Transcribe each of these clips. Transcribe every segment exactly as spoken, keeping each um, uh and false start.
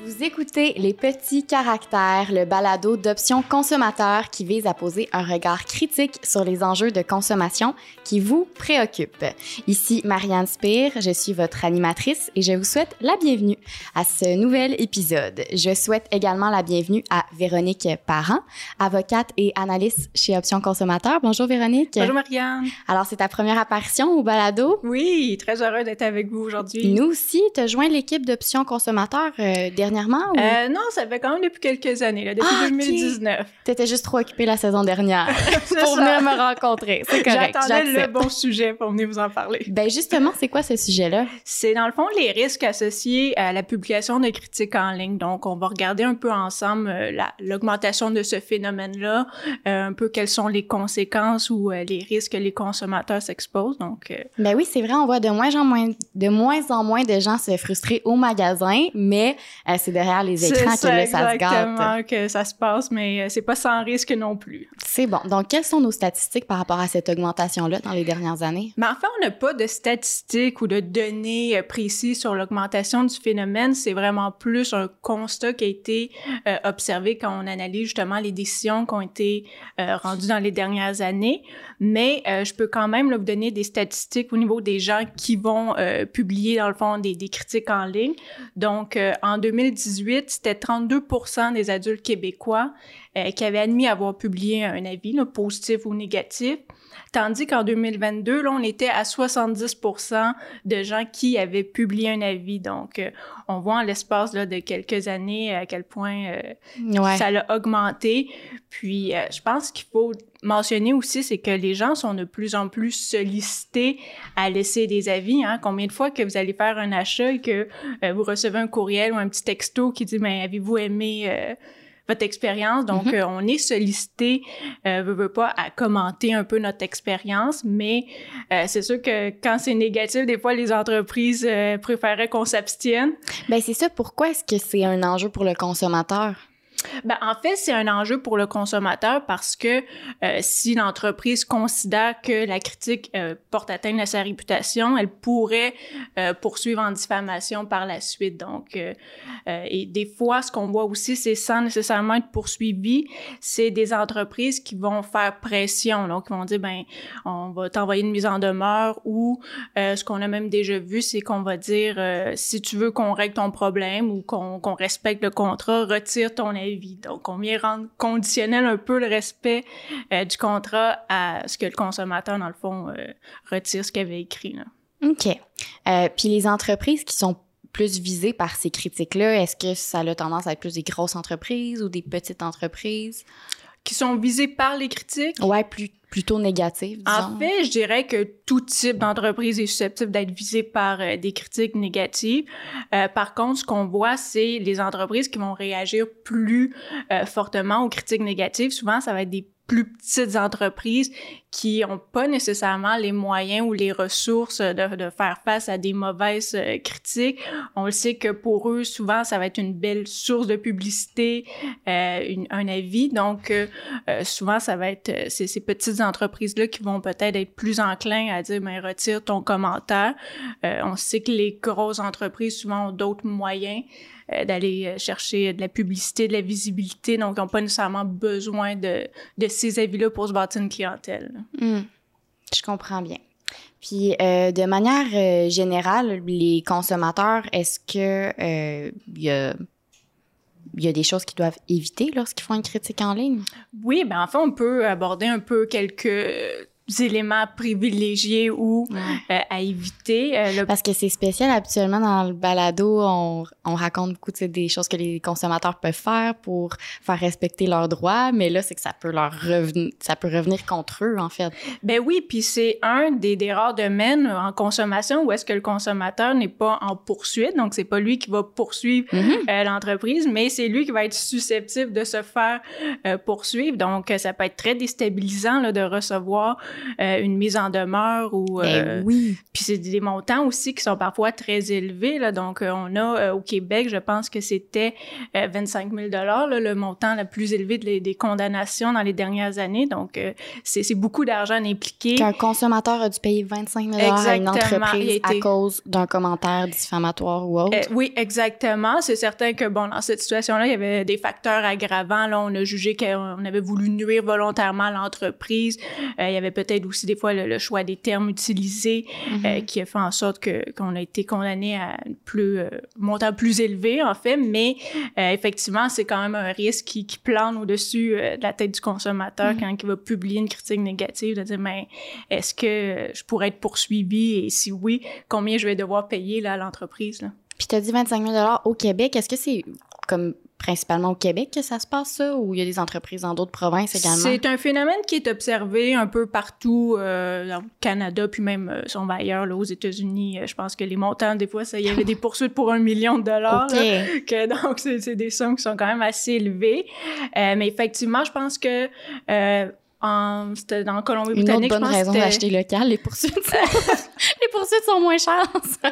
Vous écoutez Les Petits Caractères, le balado d'Options consommateurs qui vise à poser un regard critique sur les enjeux de consommation qui vous préoccupent. Ici Marianne Spire, je suis votre animatrice et je vous souhaite la bienvenue à ce nouvel épisode. Je souhaite également la bienvenue à Véronique Parent, avocate et analyste chez Options consommateurs. Bonjour Véronique. Bonjour Marianne. Alors, c'est ta première apparition au balado? Oui, très heureux d'être avec vous aujourd'hui. Nous aussi, tu as joint l'équipe d'Options consommateurs euh, dernièrement? Ou... Euh, non, ça fait quand même depuis quelques années, là, depuis ah, deux mille dix-neuf. Okay. T'étais juste trop occupée la saison dernière pour ça. venir me rencontrer. C'est correct, j'attendais j'accepte. le bon sujet pour venir vous en parler. Ben justement, c'est quoi ce sujet-là? C'est dans le fond les risques associés à la publication de critiques en ligne. Donc, on va regarder un peu ensemble euh, la, l'augmentation de ce phénomène-là, euh, un peu quelles sont les conséquences ou euh, les risques que les consommateurs s'exposent. Donc, euh... ben oui, c'est vrai, on voit de moins en moins, de moins en moins de gens se frustrer au magasin, mais euh, c'est derrière les écrans c'est que là, ça ça se gâte. exactement que ça se passe, mais euh, c'est pas sans risque non plus. C'est bon. Donc, quelles sont nos statistiques par rapport à cette augmentation-là dans les dernières années? Mais en fait, on n'a pas de statistiques ou de données euh, précises sur l'augmentation du phénomène. C'est vraiment plus un constat qui a été euh, observé quand on analyse justement les décisions qui ont été euh, rendues dans les dernières années. Mais euh, je peux quand même là, vous donner des statistiques au niveau des gens qui vont euh, publier, dans le fond, des, des critiques en ligne. Donc, euh, en deux mille dix-huit, c'était trente-deux pour cent des adultes québécois euh, qui avaient admis avoir publié un avis, là, positif ou négatif. Tandis qu'en deux mille vingt-deux, là, on était à soixante-dix pour cent de gens qui avaient publié un avis. Donc, euh, on voit en l'espace là, de quelques années à quel point euh, ouais. ça a augmenté. Puis, euh, je pense qu'il faut mentionner aussi, c'est que les gens sont de plus en plus sollicités à laisser des avis. Hein? Combien de fois que vous allez faire un achat et que euh, vous recevez un courriel ou un petit texto qui dit « Ben, avez-vous aimé... Euh, » votre expérience. Donc, mm-hmm. euh, on est sollicité, euh, veut, veut pas, à commenter un peu notre expérience, mais euh, c'est sûr que quand c'est négatif, des fois, les entreprises euh, préféraient qu'on s'abstienne. Ben c'est ça. Pourquoi est-ce que c'est un enjeu pour le consommateur? Ben, en fait, c'est un enjeu pour le consommateur parce que euh, si l'entreprise considère que la critique euh, porte atteinte à sa réputation, elle pourrait euh, poursuivre en diffamation par la suite. Donc, euh, euh, et des fois, ce qu'on voit aussi, c'est sans nécessairement être poursuivi, c'est des entreprises qui vont faire pression. Donc, ils vont dire, ben, on va t'envoyer une mise en demeure ou euh, ce qu'on a même déjà vu, c'est qu'on va dire, euh, si tu veux qu'on règle ton problème ou qu'on, qu'on respecte le contrat, retire ton avis. Donc, on vient rendre conditionnel un peu le respect euh, du contrat à ce que le consommateur, dans le fond, euh, retire ce qu'il avait écrit. Là. OK. Euh, puis les entreprises qui sont plus visées par ces critiques-là, est-ce que ça a tendance à être plus des grosses entreprises ou des petites entreprises? Qui sont visées par les critiques? Ouais, plus, plutôt négatives, disons. En fait, je dirais que tout type d'entreprise est susceptible d'être visé par euh, des critiques négatives. Euh, par contre, ce qu'on voit, c'est les entreprises qui vont réagir plus euh, fortement aux critiques négatives. Souvent, ça va être des plus petites entreprises qui ont pas nécessairement les moyens ou les ressources de, de faire face à des mauvaises euh, critiques. On le sait que pour eux, souvent, ça va être une belle source de publicité, euh, une, un avis. Donc, euh, souvent, ça va être euh, c'est ces petites entreprises-là qui vont peut-être être plus enclins à dire, ben retire ton commentaire. Euh, on sait que les grosses entreprises, souvent, ont d'autres moyens euh, d'aller chercher de la publicité, de la visibilité. Donc, ils n'ont pas nécessairement besoin de, de ces avis-là pour se bâtir une clientèle. Mmh. Je comprends bien. Puis, euh, de manière euh, générale, les consommateurs, est-ce que euh, y a, y a des choses qu'ils doivent éviter lorsqu'ils font une critique en ligne? Oui, ben en fait, on peut aborder un peu quelques éléments privilégiés ou ouais. euh, à éviter. Euh, le... Parce que c'est spécial, habituellement, dans le balado, on, on raconte beaucoup des choses que les consommateurs peuvent faire pour faire respecter leurs droits, mais là, c'est que ça peut leur revenir, ça peut revenir contre eux, en fait. Ben oui, puis c'est un des, des rares domaines en consommation où est-ce que le consommateur n'est pas en poursuite, donc c'est pas lui qui va poursuivre mm-hmm. euh, l'entreprise, mais c'est lui qui va être susceptible de se faire euh, poursuivre, donc ça peut être très déstabilisant là, de recevoir euh, une mise en demeure ou... Ben euh, oui! Puis c'est des montants aussi qui sont parfois très élevés, là. Donc, euh, on a euh, au Québec, je pense que c'était euh, vingt-cinq mille dollars, là, le montant le plus élevé de, des condamnations dans les dernières années. Donc, euh, c'est, c'est beaucoup d'argent impliqué. Qu'un consommateur a dû payer vingt-cinq mille dollars à une entreprise été... à cause d'un commentaire diffamatoire ou autre. Euh, oui, exactement. C'est certain que, bon, dans cette situation-là, il y avait des facteurs aggravants. Là, on a jugé qu'on avait voulu nuire volontairement à l'entreprise. Euh, il y avait peut-être aussi des fois le, le choix des termes utilisés mm-hmm. euh, qui a fait en sorte que, qu'on a été condamné à un plus, euh, montant plus élevé, en fait. Mais euh, effectivement, c'est quand même un risque qui, qui plane au-dessus euh, de la tête du consommateur mm-hmm. quand il va publier une critique négative, de dire, mais est-ce que je pourrais être poursuivi et si oui, combien je vais devoir payer là, à l'entreprise, là? Puis tu as dit vingt-cinq mille dollars au Québec. Est-ce que c'est comme principalement au Québec que ça se passe, ça, ou il y a des entreprises dans d'autres provinces également? C'est un phénomène qui est observé un peu partout euh, dans le Canada, puis même euh, si on va ailleurs, là, aux États-Unis. Euh, je pense que les montants, des fois, il y avait des poursuites pour un million de dollars. Okay. Là, que, donc, c'est, c'est des sommes qui sont quand même assez élevées. Euh, mais effectivement, je pense que... Euh, En, c'était dans Colombie-Britannique. Une autre bonne raison d'acheter local, les poursuites sont, les poursuites sont moins chères.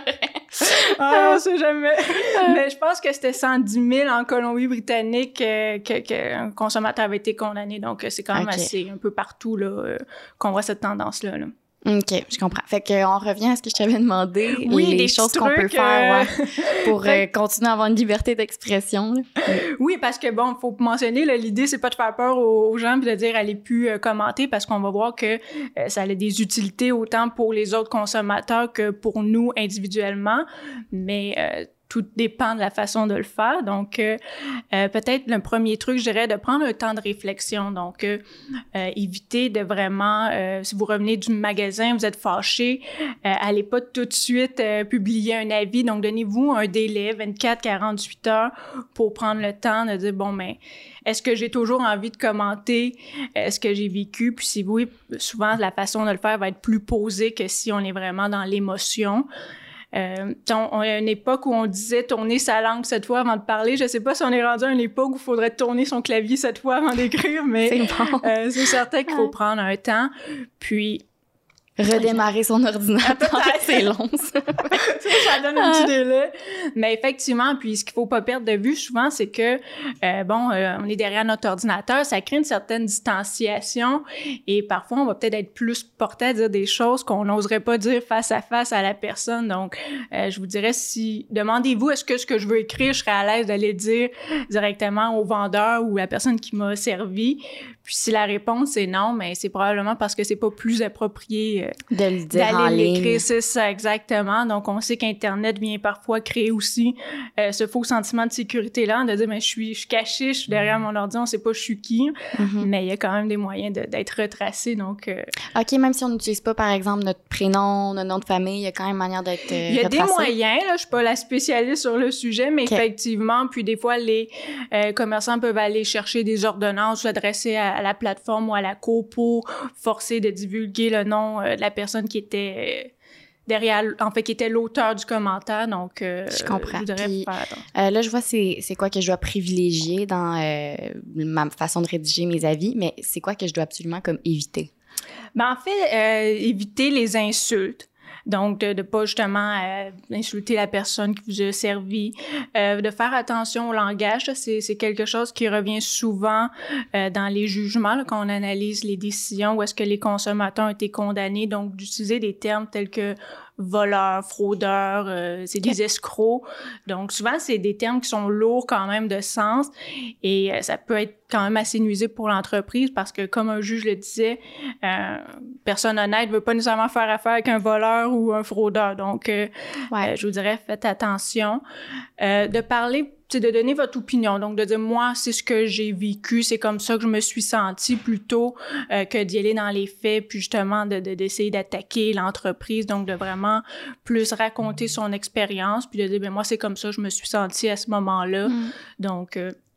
Ah, on sait jamais. Mais je pense que c'était cent dix mille en Colombie-Britannique euh, que, que un consommateur avait été condamné. Donc, c'est quand même okay. assez un peu partout là, euh, qu'on voit cette tendance-là. Là. OK, je comprends. Fait qu'on revient à ce que je t'avais demandé, oui, les choses qu'on peut faire ouais, pour euh, continuer à avoir une liberté d'expression. Là. Oui, parce que bon, faut mentionner, là, l'idée, c'est pas de faire peur aux gens puis de dire allez plus euh, commenter parce qu'on va voir que euh, ça a des utilités autant pour les autres consommateurs que pour nous individuellement, mais euh, tout dépend de la façon de le faire. Donc, euh, euh, peut-être le premier truc, je dirais, de prendre un temps de réflexion. Donc, euh, euh, éviter de vraiment, euh, si vous revenez du magasin, vous êtes fâché, euh, allez pas tout de suite euh, publier un avis. Donc, donnez-vous un délai, vingt-quatre à quarante-huit heures, pour prendre le temps de dire, bon, ben, est-ce que j'ai toujours envie de commenter euh, ce que j'ai vécu? Puis si oui, souvent, la façon de le faire va être plus posée que si on est vraiment dans l'émotion. Euh, on, on a une époque où on disait tourner sa langue sept fois avant de parler. Je sais pas si on est rendu à une époque où il faudrait tourner son clavier sept fois avant d'écrire, mais c'est, bon. euh, c'est certain qu'il faut prendre un temps. Puis redémarrer son ordinateur, c'est long, ça. Ça donne un petit délai. Mais effectivement, puis ce qu'il faut pas perdre de vue souvent, c'est que, euh, bon, euh, on est derrière notre ordinateur, ça crée une certaine distanciation et parfois, on va peut-être être plus porté à dire des choses qu'on n'oserait pas dire face à face à la personne. Donc, euh, je vous dirais, si, demandez-vous, est-ce que ce que je veux écrire, je serais à l'aise d'aller dire directement au vendeur ou à la personne qui m'a servi? Puis si la réponse est non, mais c'est probablement parce que c'est pas plus approprié de le dire en d'aller ligne. l'écrire, c'est ça, exactement. Donc, on sait qu'Internet vient parfois créer aussi euh, ce faux sentiment de sécurité-là, de dire, mais je suis, je suis caché, je suis derrière mon ordi, on sait pas je suis qui, mm-hmm. mais il y a quand même des moyens de, d'être retracé, donc... Euh... OK, même si on n'utilise pas, par exemple, notre prénom, notre nom de famille, il y a quand même manière d'être euh, Il y a retracé. des moyens, là, je suis pas la spécialiste sur le sujet, mais okay. effectivement, puis des fois, les euh, commerçants peuvent aller chercher des ordonnances, s'adresser à, à la plateforme ou à la cour pour forcer de divulguer le nom euh, de la personne qui était derrière, en fait, qui était l'auteur du commentaire. Donc, euh, je comprends. Je Puis, euh, là, je vois c'est, c'est quoi que je dois privilégier dans euh, ma façon de rédiger mes avis, mais c'est quoi que je dois absolument comme éviter? Ben, en fait, euh, éviter les insultes. Donc, de ne pas justement euh, insulter la personne qui vous a servi, euh, de faire attention au langage, ça, c'est, c'est quelque chose qui revient souvent euh, dans les jugements, là, quand on analyse les décisions où est-ce que les consommateurs ont été condamnés, donc d'utiliser des termes tels que voleurs, fraudeurs, euh, c'est des escrocs. Donc, souvent, c'est des termes qui sont lourds quand même de sens et euh, ça peut être quand même assez nuisible pour l'entreprise parce que, comme un juge le disait, euh, personne honnête ne veut pas nécessairement faire affaire avec un voleur ou un fraudeur. Donc, euh, ouais. euh, je vous dirais, faites attention. Euh, de parler, c'est de donner votre opinion. Donc, de dire, moi, c'est ce que j'ai vécu, c'est comme ça que je me suis sentie plutôt euh, que d'y aller dans les faits, puis justement, de, de, d'essayer d'attaquer l'entreprise. Donc, de vraiment plus raconter son expérience, puis de dire, ben moi, c'est comme ça que je me suis sentie à ce moment-là. Mm. Donc, euh,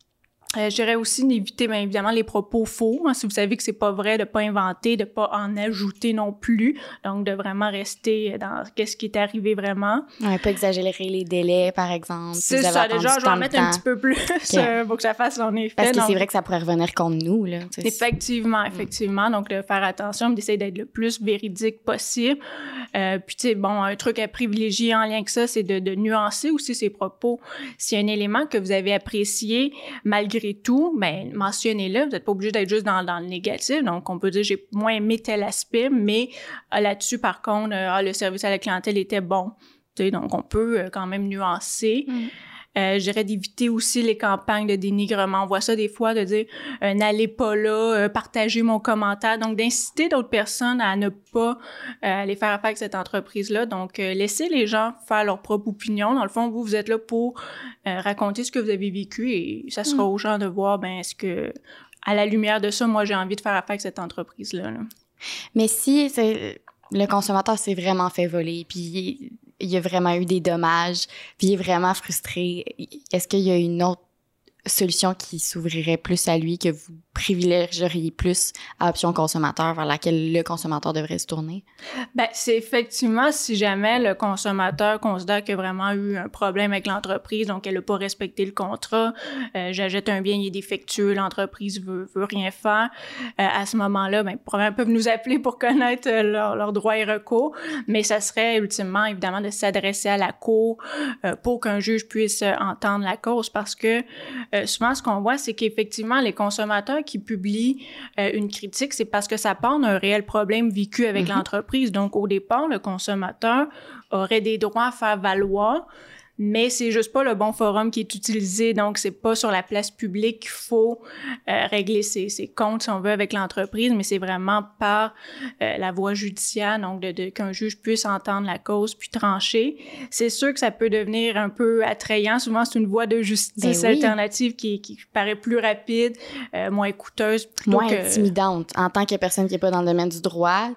Euh, je dirais aussi d'éviter, bien évidemment, les propos faux. Hein, si vous savez que c'est pas vrai, de pas inventer, de pas en ajouter non plus. Donc, de vraiment rester dans qu'est-ce qui est arrivé vraiment. Ouais, pas exagérer les délais, par exemple. C'est si ça. Déjà, je vais en mettre un petit peu plus okay. euh, pour que ça fasse son effet. Parce que donc, c'est vrai que ça pourrait revenir contre nous, là. Effectivement, effectivement. Donc, de faire attention, d'essayer d'être le plus véridique possible. Euh, puis, tu sais, bon, un truc à privilégier en lien avec ça, c'est de, de nuancer aussi ses propos. S'il y a un élément que vous avez apprécié, malgré tout, ben mentionnez-le. Vous n'êtes pas obligé d'être juste dans, dans le négatif. Donc, on peut dire j'ai moins aimé tel aspect, mais euh, là-dessus, par contre, euh, ah, le service à la clientèle était bon. Tu sais, donc, on peut euh, quand même nuancer. Mm. Euh, je dirais d'éviter aussi les campagnes de dénigrement. On voit ça des fois, de dire euh, « n'allez pas là, euh, partagez mon commentaire ». Donc, d'inciter d'autres personnes à ne pas euh, aller faire affaire avec cette entreprise-là. Donc, euh, laissez les gens faire leur propre opinion. Dans le fond, vous, vous êtes là pour euh, raconter ce que vous avez vécu et ça sera mmh. aux gens de voir, ben est-ce que, à la lumière de ça, moi, j'ai envie de faire affaire avec cette entreprise-là. Là. Mais si c'est, le consommateur s'est vraiment fait voler, puis il y a vraiment eu des dommages, puis il est vraiment frustré, est-ce qu'il y a une autre solution qui s'ouvrirait plus à lui, que vous privilégieriez plus à option consommateur, vers laquelle le consommateur devrait se tourner? Ben, c'est effectivement si jamais le consommateur considère qu'il y a vraiment eu un problème avec l'entreprise, donc elle n'a pas respecté le contrat, euh, j'achète un bien, il est défectueux, l'entreprise veut, veut rien faire, euh, à ce moment-là, ben, probablement peuvent nous appeler pour connaître leurs leur droits et recours, mais ça serait ultimement, évidemment, de s'adresser à la cour euh, pour qu'un juge puisse entendre la cause, parce que euh, souvent, ce qu'on voit, c'est qu'effectivement, les consommateurs qui publient euh, une critique, c'est parce que ça part d'un réel problème vécu avec mm-hmm. l'entreprise. Donc, au départ, le consommateur aurait des droits à faire valoir, mais c'est juste pas le bon forum qui est utilisé. Donc, c'est pas sur la place publique qu'il faut euh, régler ses, ses comptes, si on veut, avec l'entreprise, mais c'est vraiment par euh, la voie judiciaire, donc de, de, qu'un juge puisse entendre la cause puis trancher. C'est sûr que ça peut devenir un peu attrayant. Souvent, c'est une voie de justice ben oui. alternative qui, qui paraît plus rapide, euh, moins coûteuse. Moins que... intimidante. En tant que personne qui n'est pas dans le domaine du droit,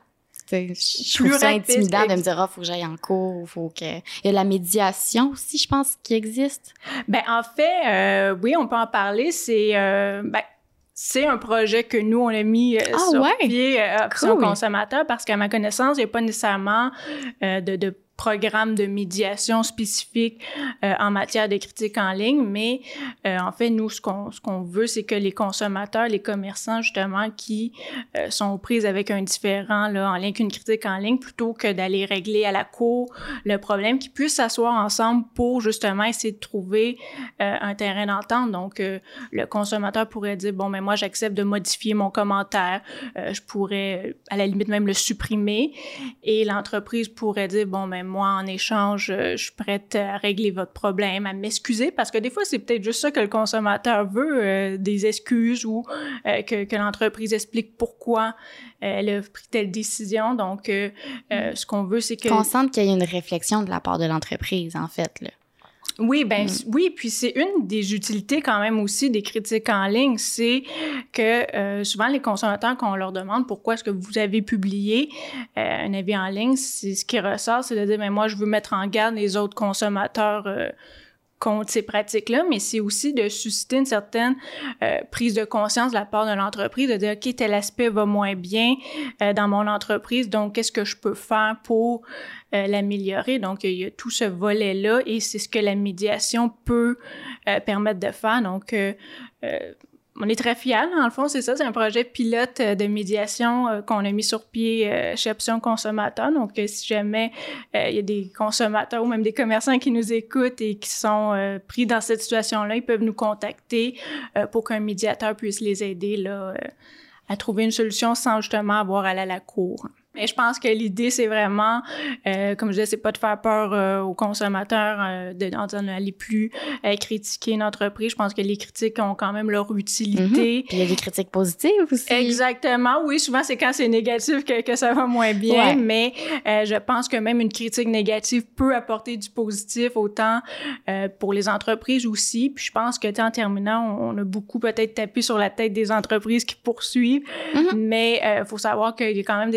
je trouve ça rapide, intimidant ex- de me dire ah, faut que j'aille en cours, faut que il y a la médiation aussi, je pense, qui existe. Ben en fait, euh, oui, on peut en parler. C'est euh, ben c'est un projet que nous on a mis euh, ah, sur ouais. pied, euh, option cool. consommateur, parce qu'à ma connaissance, il n'y a pas nécessairement euh, de, de programme de médiation spécifique euh, en matière de critique en ligne, mais euh, en fait, nous, ce qu'on, ce qu'on veut, c'est que les consommateurs, les commerçants, justement, qui euh, sont aux prises avec un différend là, en lien avec une critique en ligne, plutôt que d'aller régler à la cour le problème, qu'ils puissent s'asseoir ensemble pour, justement, essayer de trouver euh, un terrain d'entente. Donc, euh, le consommateur pourrait dire, bon, mais moi, j'accepte de modifier mon commentaire, euh, je pourrais, à la limite, même le supprimer, et l'entreprise pourrait dire, bon, mais moi, en échange, euh, je suis prête à régler votre problème, à m'excuser, parce que des fois, c'est peut-être juste ça que le consommateur veut, euh, des excuses ou euh, que, que l'entreprise explique pourquoi euh, elle a pris telle décision. Donc, euh, euh, ce qu'on veut, c'est que... Qu'on sente qu'il y a une réflexion de la part de l'entreprise, en fait, là. Oui, ben mm. oui, puis c'est une des utilités quand même aussi des critiques en ligne, c'est que euh, souvent les consommateurs, quand on leur demande pourquoi est-ce que vous avez publié euh, un avis en ligne, c'est ce qui ressort, c'est de dire, mais moi je veux mettre en garde les autres consommateurs euh, contre ces pratiques-là, mais c'est aussi de susciter une certaine euh, prise de conscience de la part de l'entreprise, de dire, OK, tel aspect va moins bien euh, dans mon entreprise, donc qu'est-ce que je peux faire pour euh, l'améliorer? Donc, il y a tout ce volet-là et c'est ce que la médiation peut euh, permettre de faire. Donc, euh, euh, on est très fiers, dans le fond, c'est ça, c'est un projet pilote de médiation euh, qu'on a mis sur pied euh, chez Option Consommateur. Donc, euh, si jamais euh, il y a des consommateurs ou même des commerçants qui nous écoutent et qui sont euh, pris dans cette situation-là, ils peuvent nous contacter euh, pour qu'un médiateur puisse les aider là, euh, à trouver une solution sans justement avoir à aller à la cour. Mais je pense que l'idée, c'est vraiment, euh, comme je disais, c'est pas de faire peur euh, aux consommateurs, euh, de, d'en aller plus euh, critiquer une entreprise. Je pense que les critiques ont quand même leur utilité. Mm-hmm. Puis il y a des critiques positives aussi. Exactement, oui. Souvent, c'est quand c'est négatif que, que ça va moins bien, ouais. mais euh, je pense que même une critique négative peut apporter du positif, autant euh, pour les entreprises aussi. Puis je pense que, en terminant, on a beaucoup peut-être tapé sur la tête des entreprises qui poursuivent, mm-hmm. mais il euh, faut savoir qu'il y a quand même des entreprises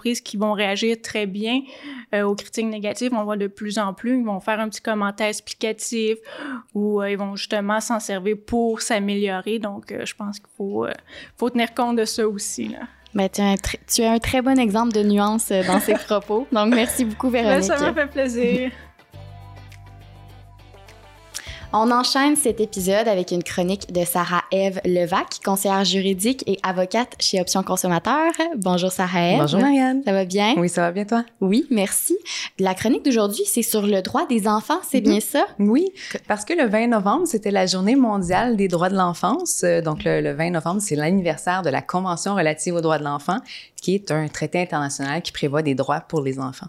entreprises qui vont réagir très bien euh, aux critiques négatives. On voit de plus en plus, ils vont faire un petit commentaire explicatif ou euh, ils vont justement s'en servir pour s'améliorer. Donc, euh, je pense qu'il faut, euh, faut tenir compte de ça aussi, là. Ben, tu, as un tr- tu as un très bon exemple de nuance dans ces propos. Donc, merci beaucoup, Véronique. Ben, ça m'a fait plaisir. On enchaîne cet épisode avec une chronique de Sarah-Ève Levac, conseillère juridique et avocate chez Options Consommateurs. Bonjour Sarah-Ève. Bonjour Marianne. Ça va bien? Oui, ça va bien toi? Oui, merci. La chronique d'aujourd'hui, c'est sur le droit des enfants, c'est mm-hmm. bien ça? Oui, parce que le vingt novembre, c'était la Journée mondiale des droits de l'enfance. Donc le, le vingt novembre, c'est l'anniversaire de la Convention relative aux droits de l'enfant, qui est un traité international qui prévoit des droits pour les enfants.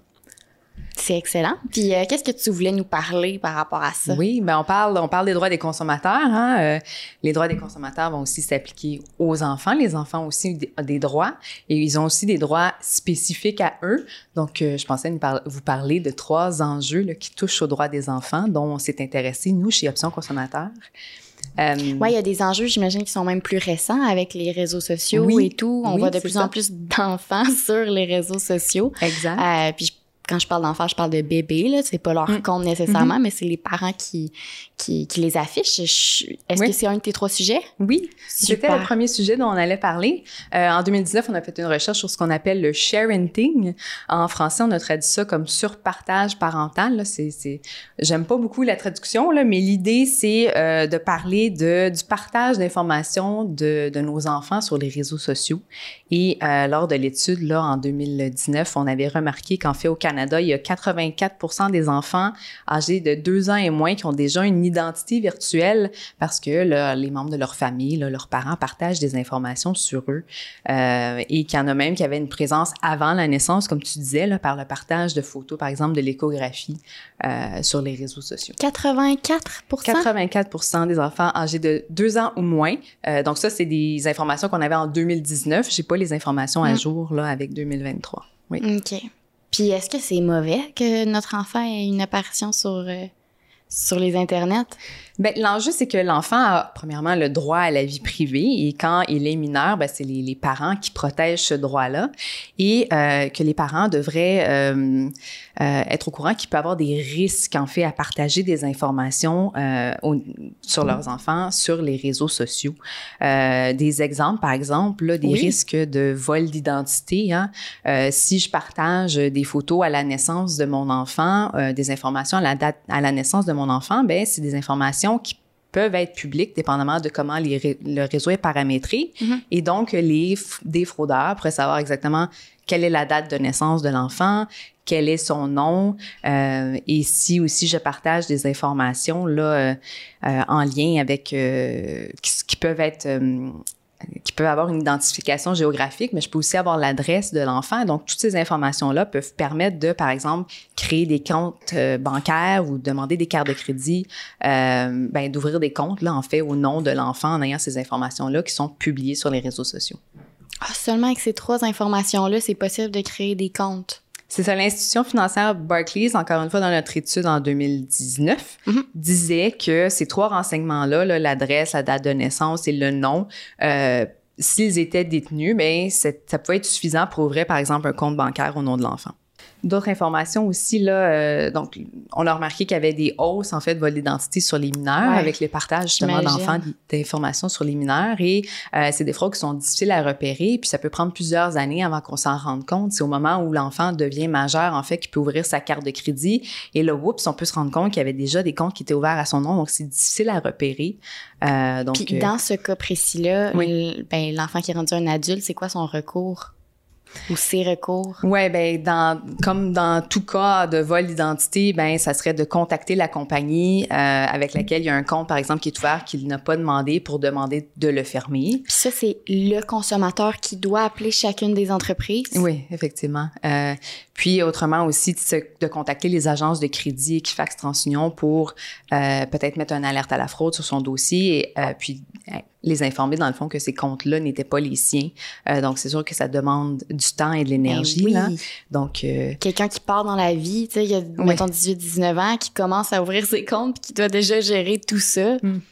C'est excellent. Puis, euh, qu'est-ce que tu voulais nous parler par rapport à ça? Oui, ben on parle, on parle des droits des consommateurs. Hein? Euh, les droits des consommateurs vont aussi s'appliquer aux enfants. Les enfants ont aussi des, des droits et ils ont aussi des droits spécifiques à eux. Donc, euh, je pensais nous par- vous parler de trois enjeux là, qui touchent aux droits des enfants dont on s'est intéressé, nous, chez Options Consommateurs. Euh, oui, il y a des enjeux, j'imagine, qui sont même plus récents avec les réseaux sociaux oui, et tout. On oui, voit de plus ça. en plus d'enfants sur les réseaux sociaux. Exact. Euh, puis, je Quand je parle d'enfants, je parle de bébés, là. C'est pas leur mmh. compte nécessairement, mmh. mais c'est les parents qui, qui, qui les affichent. Je, est-ce oui. que c'est un de tes trois sujets? Oui. Super. C'était le premier sujet dont on allait parler. Euh, en deux mille dix-neuf, on a fait une recherche sur ce qu'on appelle le sharenting. En français, on a traduit ça comme surpartage parental. Là, c'est, c'est, j'aime pas beaucoup la traduction, là, mais l'idée, c'est euh, de parler de, du partage d'informations de, de nos enfants sur les réseaux sociaux. Et euh, lors de l'étude, là, en deux mille dix-neuf, on avait remarqué qu'en fait, au Canada, Canada, il y a quatre-vingt-quatre pour cent des enfants âgés de deux ans et moins qui ont déjà une identité virtuelle parce que là, les membres de leur famille, là, leurs parents partagent des informations sur eux euh, et qu'il y en a même qui avaient une présence avant la naissance, comme tu disais, là, par le partage de photos, par exemple, de l'échographie euh, sur les réseaux sociaux. quatre-vingt-quatre pour cent? quatre-vingt-quatre pour cent des enfants âgés de deux ans ou moins. Euh, donc ça, c'est des informations qu'on avait en deux mille dix-neuf. J'ai pas les informations à jour là avec deux mille vingt-trois. Oui. OK. Puis, est-ce que c'est mauvais que notre enfant ait une apparition sur, euh, sur les internets? Bien, l'enjeu, c'est que l'enfant a, premièrement, le droit à la vie privée et quand il est mineur, bien, c'est les, les parents qui protègent ce droit-là et euh, que les parents devraient euh, euh, être au courant qu'il peut avoir des risques, en fait, à partager des informations euh, au, sur leurs enfants sur les réseaux sociaux. Euh, des exemples, par exemple, là, des oui. risques de vol d'identité. Hein? Euh, si je partage des photos à la naissance de mon enfant, euh, des informations à la date, à la naissance de mon enfant, bien, c'est des informations qui peuvent être publiques, dépendamment de comment les, le réseau est paramétré. Mm-hmm. Et donc, les, des fraudeurs pourraient savoir exactement quelle est la date de naissance de l'enfant, quel est son nom, euh, et si aussi je partage des informations là euh, euh, en lien avec euh, qui, qui peuvent être euh, qui peuvent avoir une identification géographique, mais je peux aussi avoir l'adresse de l'enfant. Donc, toutes ces informations-là peuvent permettre de, par exemple, créer des comptes euh, bancaires ou demander des cartes de crédit, euh, ben, d'ouvrir des comptes, là, en fait, au nom de l'enfant en ayant ces informations-là qui sont publiées sur les réseaux sociaux. Ah, seulement avec ces trois informations-là, c'est possible de créer des comptes. C'est ça, l'institution financière Barclays, encore une fois, dans notre étude en deux mille dix-neuf, mm-hmm. disait que ces trois renseignements-là, là, l'adresse, la date de naissance et le nom, euh, s'ils étaient détenus, bien, ça pouvait être suffisant pour ouvrir, par exemple, un compte bancaire au nom de l'enfant. D'autres informations aussi, là, euh, donc, on a remarqué qu'il y avait des hausses, en fait, de vol d'identité sur les mineurs, ouais, avec le partage, justement, j'imagine. d'enfants d'informations sur les mineurs. Et euh, c'est des fraudes qui sont difficiles à repérer, puis ça peut prendre plusieurs années avant qu'on s'en rende compte. C'est au moment où l'enfant devient majeur, en fait, qu'il peut ouvrir sa carte de crédit. Et là, oups, on peut se rendre compte qu'il y avait déjà des comptes qui étaient ouverts à son nom, donc c'est difficile à repérer. Euh, donc, puis dans ce cas précis-là, oui. le, ben, l'enfant qui est rendu un adulte, c'est quoi son recours? Ou ses recours? Oui, ben dans comme dans tout cas de vol d'identité, ben ça serait de contacter la compagnie euh, avec laquelle il y a un compte, par exemple, qui est ouvert, qu'il n'a pas demandé pour demander de le fermer. Puis ça, c'est le consommateur qui doit appeler chacune des entreprises? Oui, effectivement. Euh, puis autrement aussi, de, se, de contacter les agences de crédit Equifax TransUnion pour euh, peut-être mettre une alerte à la fraude sur son dossier et euh, puis euh, les informer, dans le fond, que ces comptes-là n'étaient pas les siens. Euh, donc, c'est sûr que ça demande du temps et de l'énergie. Ben oui. Là. Donc, euh... quelqu'un qui part dans la vie, tu sais, il y a, oui. mettons, dix-huit dix-neuf ans, qui commence à ouvrir ses comptes puis qui doit déjà gérer tout ça. Mm.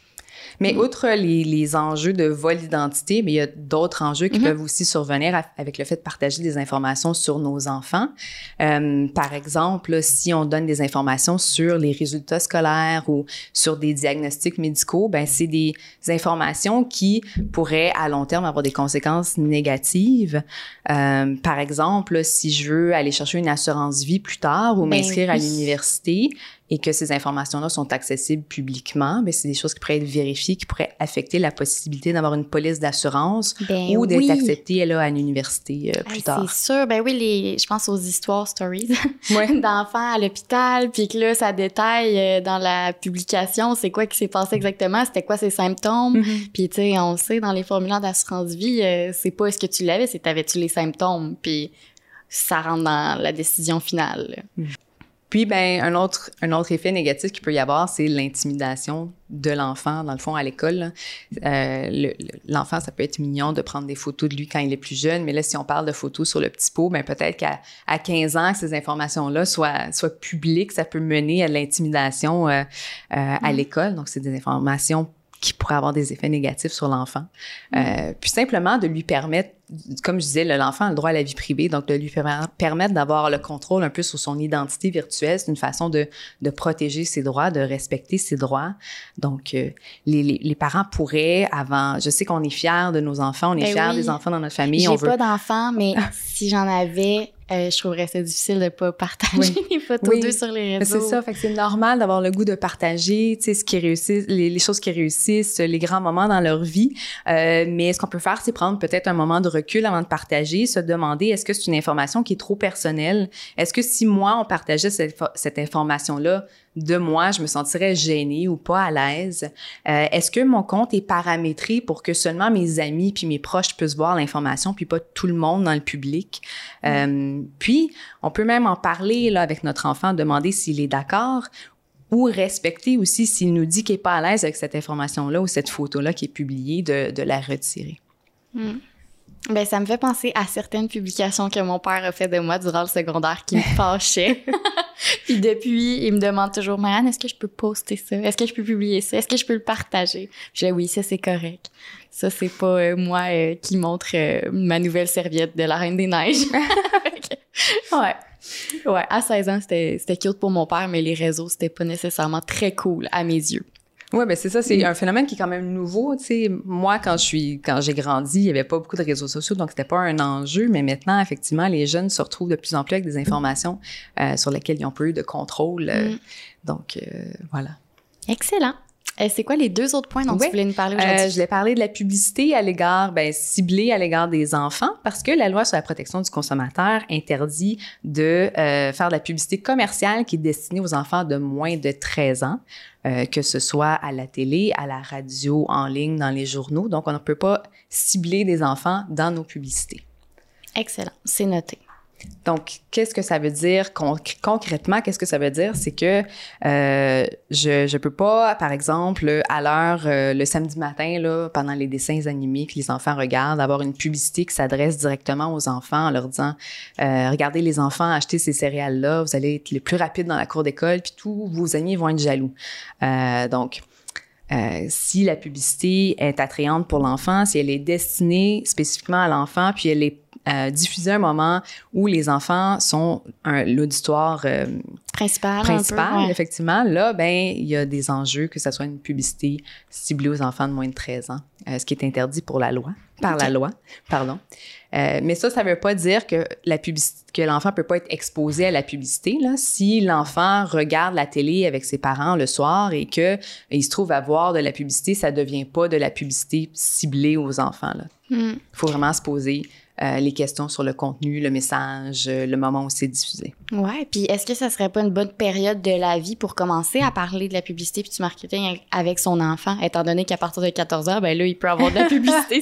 Mais mmh. outre les, les enjeux de vol d'identité, mais il y a d'autres enjeux qui mmh. peuvent aussi survenir à, avec le fait de partager des informations sur nos enfants. Euh, par exemple, si on donne des informations sur les résultats scolaires ou sur des diagnostics médicaux, ben c'est des informations qui pourraient à long terme avoir des conséquences négatives. Euh, par exemple, si je veux aller chercher une assurance vie plus tard ou ben m'inscrire oui. à l'université, et que ces informations-là sont accessibles publiquement, bien, c'est des choses qui pourraient être vérifiées, qui pourraient affecter la possibilité d'avoir une police d'assurance ben ou d'être oui. accepté là, à l'université euh, plus hey, tard. C'est sûr. Ben oui, les, je pense aux histoires stories ouais. d'enfants à l'hôpital, puis que là, ça détaille euh, dans la publication c'est quoi qui s'est passé exactement, c'était quoi ses symptômes. Mm-hmm. Puis tu sais, on le sait, dans les formulaires d'assurance vie, euh, c'est pas est-ce que tu l'avais, c'est t'avais-tu les symptômes, puis ça rentre dans la décision finale. Mm. Puis, ben un autre, un autre effet négatif qu'il peut y avoir, c'est l'intimidation de l'enfant, dans le fond, à l'école. Euh, le, l'enfant, ça peut être mignon de prendre des photos de lui quand il est plus jeune, mais là, si on parle de photos sur le petit pot, ben peut-être qu'à à quinze ans, que ces informations-là soient, soient publiques, ça peut mener à de l'intimidation euh, euh, à mmh. l'école. Donc, c'est des informations qui pourraient avoir des effets négatifs sur l'enfant. Mmh. Euh, puis simplement de lui permettre, comme je disais, l'enfant a le droit à la vie privée, donc de lui permettre d'avoir le contrôle un peu sur son identité virtuelle, c'est une façon de, de protéger ses droits, de respecter ses droits. Donc, euh, les, les, les parents pourraient, avant, je sais qu'on est fiers de nos enfants, on est ben fiers oui. des enfants dans notre famille. J'ai on pas veut... d'enfants, mais si j'en avais... Euh, je trouverais ça difficile de pas partager oui. les photos oui. d'eux sur les réseaux. C'est ça, fait que c'est normal d'avoir le goût de partager, tu sais, ce qui réussit, les, les choses qui réussissent, les grands moments dans leur vie. Euh, mais ce qu'on peut faire, c'est prendre peut-être un moment de recul avant de partager, se demander est-ce que c'est une information qui est trop personnelle? Est-ce que si moi on partageait cette, cette information-là de moi, je me sentirais gênée ou pas à l'aise? Euh, est-ce que mon compte est paramétré pour que seulement mes amis puis mes proches puissent voir l'information puis pas tout le monde dans le public? Mm. Euh, puis, on peut même en parler là, avec notre enfant, demander s'il est d'accord ou respecter aussi s'il nous dit qu'il n'est pas à l'aise avec cette information-là ou cette photo-là qui est publiée, de, de la retirer. Mm. Ben, ça me fait penser à certaines publications que mon père a fait de moi durant le secondaire qui me fâchaient. Puis depuis, il me demande toujours, Marianne, est-ce que je peux poster ça? Est-ce que je peux publier ça? Est-ce que je peux le partager? Je dis oui, ça c'est correct. Ça, c'est pas euh, moi euh, qui montre euh, ma nouvelle serviette de la Reine des Neiges. ouais. Ouais, à seize ans, c'était, c'était cute pour mon père, mais les réseaux, c'était pas nécessairement très cool à mes yeux. Ouais, ben c'est ça, c'est un phénomène qui est quand même nouveau, tu sais. Moi, quand je suis, quand j'ai grandi, il y avait pas beaucoup de réseaux sociaux, donc c'était pas un enjeu, mais maintenant, effectivement, les jeunes se retrouvent de plus en plus avec des informations euh, sur lesquelles ils ont peu de contrôle. Euh, mm. Donc, euh, voilà. Excellent. Euh, c'est quoi les deux autres points dont oui. tu voulais nous parler aujourd'hui? Euh, je voulais parler de la publicité à l'égard, ben, ciblée à l'égard des enfants, parce que la loi sur la protection du consommateur interdit de euh, faire de la publicité commerciale qui est destinée aux enfants de moins de treize ans, euh, que ce soit à la télé, à la radio, en ligne, dans les journaux. Donc, on ne peut pas cibler des enfants dans nos publicités. Excellent, c'est noté. Donc, qu'est-ce que ça veut dire conc- concrètement? Qu'est-ce que ça veut dire? C'est que euh, je je peux pas, par exemple, à l'heure euh, le samedi matin là, pendant les dessins animés que les enfants regardent, avoir une publicité qui s'adresse directement aux enfants en leur disant euh, regardez les enfants, achetez ces céréales là, vous allez être les plus rapides dans la cour d'école, puis tous vos amis vont être jaloux. Euh, donc Euh, si la publicité est attrayante pour l'enfant, si elle est destinée spécifiquement à l'enfant, puis elle est euh, diffusée à un moment où les enfants sont un, l'auditoire euh, principal, principal un peu, ouais. effectivement, là, ben il y a des enjeux que ce soit une publicité ciblée aux enfants de moins de treize ans, euh, ce qui est interdit pour la loi, par okay. la loi, pardon. Euh, mais ça, ça veut pas dire que la publicité, que l'enfant peut pas être exposé à la publicité, là. Si l'enfant regarde la télé avec ses parents le soir et que il se trouve à voir de la publicité, ça devient pas de la publicité ciblée aux enfants, là. Mm. Faut vraiment se poser euh, les questions sur le contenu, le message, euh, le moment où c'est diffusé. Ouais, puis est-ce que ça serait pas une bonne période de la vie pour commencer à parler de la publicité puis du marketing avec son enfant, étant donné qu'à partir de quatorze ans, ben là, il peut avoir de la publicité ciblée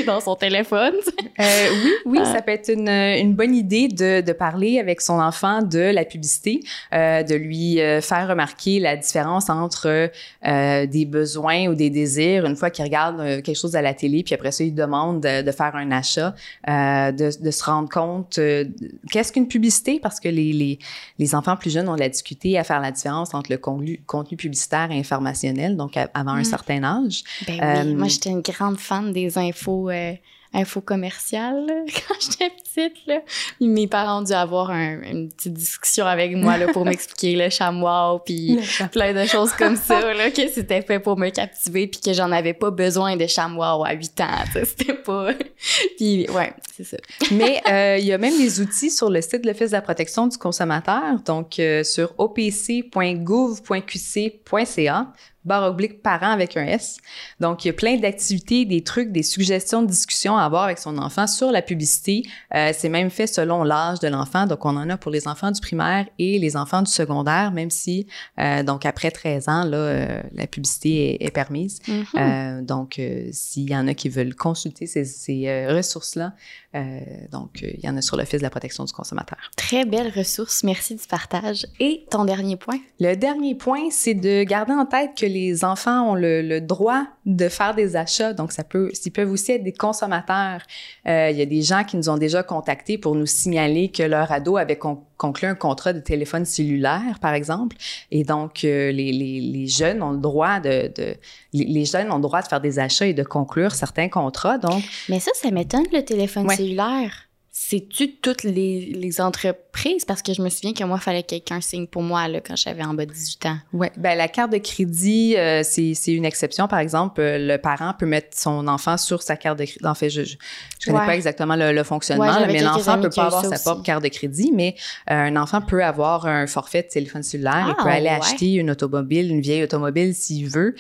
dans son téléphone. Euh, oui, oui, euh. ça peut être une, une bonne idée de, de parler avec son enfant de la publicité, euh, de lui euh, faire remarquer la différence entre euh, des besoins ou des désirs une fois qu'il regarde euh, quelque chose à la télé, puis après ça, il demande de, de faire un achat, euh, de, de se rendre compte euh, qu'est-ce qu'une publicité, parce que les, les, les enfants plus jeunes ont de la difficulté à faire la différence entre le contenu, contenu publicitaire et informationnel, donc à, avant mmh. un certain âge. Ben oui, euh, moi, j'étais une grande fan des infos... Euh... info commerciale, là, quand j'étais petite, là. Mes parents ont dû avoir un, une petite discussion avec moi, là, pour m'expliquer le chamois, puis plein de choses comme ça, là, que c'était fait pour me captiver, puis que j'en avais pas besoin de chamois à huit ans, tu sais, c'était pas... Puis, ouais, c'est ça. Mais euh, il y a même des outils sur le site de l'Office de la protection du consommateur, donc euh, sur o p c point gouv point q c point c a, barre oblique parents avec un S. Donc, il y a plein d'activités, des trucs, des suggestions de discussion à avoir avec son enfant sur la publicité. Euh, c'est même fait selon l'âge de l'enfant. Donc, on en a pour les enfants du primaire et les enfants du secondaire, même si, euh, donc, après treize ans, là, euh, la publicité est, est permise. Mm-hmm. Euh, donc, euh, s'il y en a qui veulent consulter ces, ces euh, ressources-là, euh, donc, euh, il y en a sur l'Office de la protection du consommateur. Très belle ressource. Merci du partage. Et ton dernier point? Le dernier point, c'est de garder en tête que les enfants ont le, le droit de faire des achats. Donc, ça peut, ils peuvent aussi être des consommateurs. Euh, il y a des gens qui nous ont déjà contactés pour nous signaler que leur ado avait con- conclu un contrat de téléphone cellulaire, par exemple. Et donc, euh, les, les, les jeunes ont le droit de, de les, les jeunes ont le droit de faire des achats et de conclure certains contrats. Donc, mais ça, ça m'étonne, le téléphone ouais. cellulaire. C'est-tu toutes les, les entreprises? Parce que je me souviens que moi, il fallait que quelqu'un signe pour moi là, quand j'avais en bas de dix-huit ans. Oui, ben la carte de crédit, euh, c'est, c'est une exception. Par exemple, euh, le parent peut mettre son enfant sur sa carte de crédit. En fait, je je, je connais ouais. pas exactement le, le fonctionnement, ouais, là, mais l'enfant peut pas avoir sa aussi. propre carte de crédit, mais euh, un enfant peut avoir un forfait de téléphone cellulaire. Ah, il peut aller ouais. acheter une automobile, une vieille automobile s'il veut.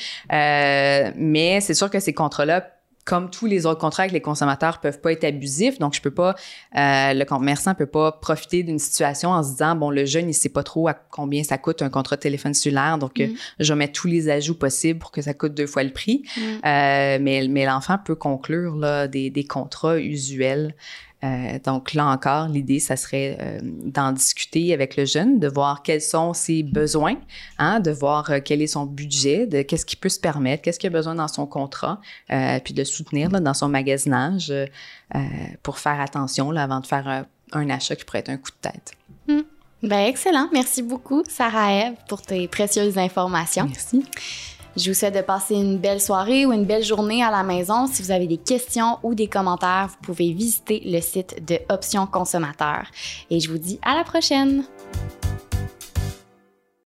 Euh, mais c'est sûr que ces contrats-là, comme tous les autres contrats avec les consommateurs, peuvent pas être abusifs. Donc, je peux pas, euh, le commerçant peut pas profiter d'une situation en se disant, bon, le jeune, il sait pas trop à combien ça coûte un contrat de téléphone cellulaire. Donc, mm. euh, je vais mettre tous les ajouts possibles pour que ça coûte deux fois le prix. Mm. Euh, mais, mais l'enfant peut conclure, là, des, des contrats usuels. Euh, donc là encore, l'idée, ça serait euh, d'en discuter avec le jeune, de voir quels sont ses besoins, hein, de voir euh, quel est son budget, de qu'est-ce qu'il peut se permettre, qu'est-ce qu'il a besoin dans son contrat, euh, puis de soutenir là, dans son magasinage euh, euh, pour faire attention là, avant de faire euh, un achat qui pourrait être un coup de tête. Mmh. Ben excellent. Merci beaucoup, Sarah-Ève, pour tes précieuses informations. Merci. Je vous souhaite de passer une belle soirée ou une belle journée à la maison. Si vous avez des questions ou des commentaires, vous pouvez visiter le site de Options Consommateurs. Et je vous dis à la prochaine!